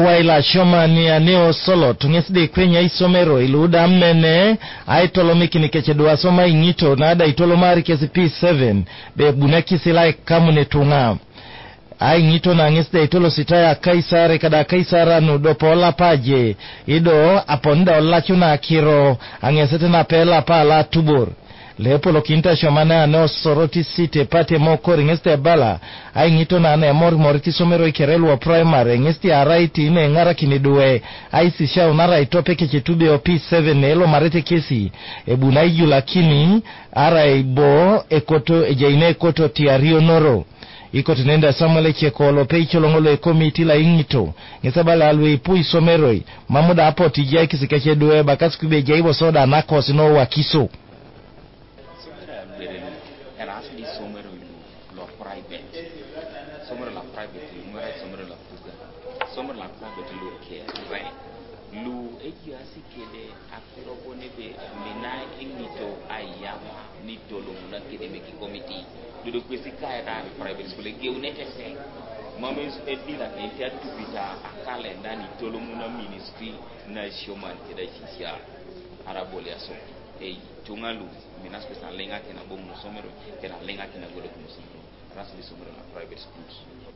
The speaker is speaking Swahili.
waila shomani aneo solo tungeside kwenye isomero iluda mmene aitolomiki nikechedwa soma ingito na ada itolomari kesi P7 be bunaki silai kamune tunga ai ngito na ngeside itolo sitaya kaisare kada kaisara nudopola paje ido aponda olachuna akiro angesete na pela pala tubur Leopolo kinta shomana ano soroti site pate moko ngeste bala ai ngito na ane moriti somero ikerelu wa primary ngesti araiti ine ngara kinidue ai sisha unara itope kechitube o P7 elo marete kesi ebunaiju lakini ara ibo ekoto ejaine ekoto tiario noro iko tunenda Samuel Chekolo peicho longolo ekomiti la ingito ngesabala alwe ipui someroi mamuda hapo tijai kisikachedue bakasi kube jaibo soda nako sino wakiso Lu ejiasi kede akiro bonebe mina ingito ayama ni tolo muna kede meki komiti dudu kwesi kaya private school ge unetese mames edila entia tupita akalenda ni tolo muna ministry na shoman kede chisia arabole aso tungalu mina spesa lenga kena bomu somero kena lenga kena golo kumsomero rasli somero na private schools